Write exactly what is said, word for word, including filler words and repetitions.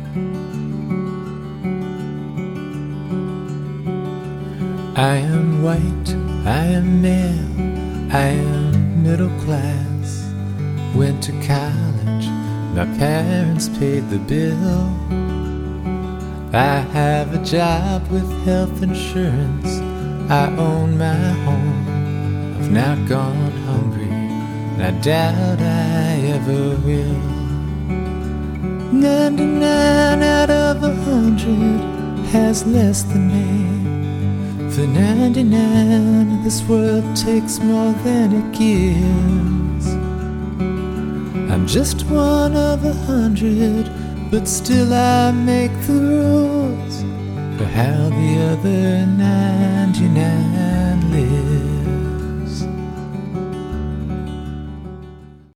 I am white, I am male, I am middle class. Went to college, my parents paid the bill. I have a job with health insurance, I own my home. I've not gone hungry, and I doubt I ever will. Ninety-nine out of a hundred has less than me. For ninety-nine, this world takes more than it gives. I'm just one of a hundred, but still I make the rules for how the other ninety-nine